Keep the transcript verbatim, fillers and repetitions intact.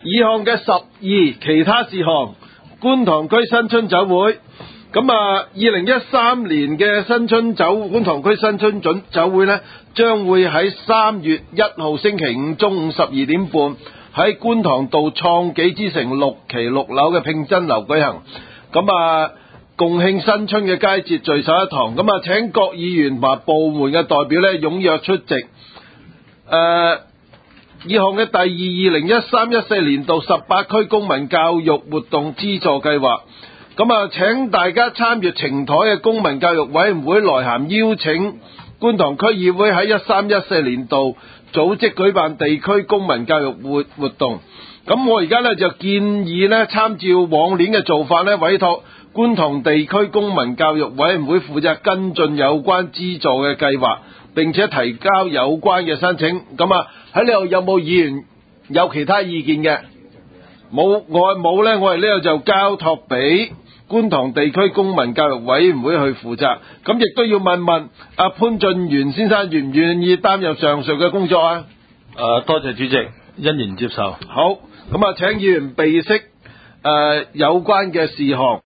以項嘅十二其他事項，觀塘區新春酒會。咁啊，二零一三年嘅新春酒觀塘區新春準酒會呢，將會喺三月一號星期五中午十二點半喺觀塘道創紀之城六期六樓嘅聘真樓舉行。咁啊，共慶新春嘅佳節聚首一堂。咁啊，請各議員同部門嘅代表呢踴躍出席。誒、呃，以項嘅第二二零一三一四年度十八區公民教育活動資助計劃。咁啊，請大家參與呈台嘅公民教育委員會來函邀請觀塘區議會喺一三一四年度組織舉辦地區公民教育活活動。咁我而家呢就建議呢參照往年嘅做法呢，委託觀塘地區公民教育委員會負責跟進有關資助嘅計劃，並且提交有關嘅申請。咁啊，喺呢度有冇議員有其他意見嘅？冇，我冇呢，我哋呢度就交託俾觀塘地區公民教育委員會去負責。咁亦都要問問阿潘俊源先生願唔願意擔任上述嘅工作啊？ 誒、呃，多謝主席，欣然接受。 好，咁啊，請議員備悉誒有關嘅事項。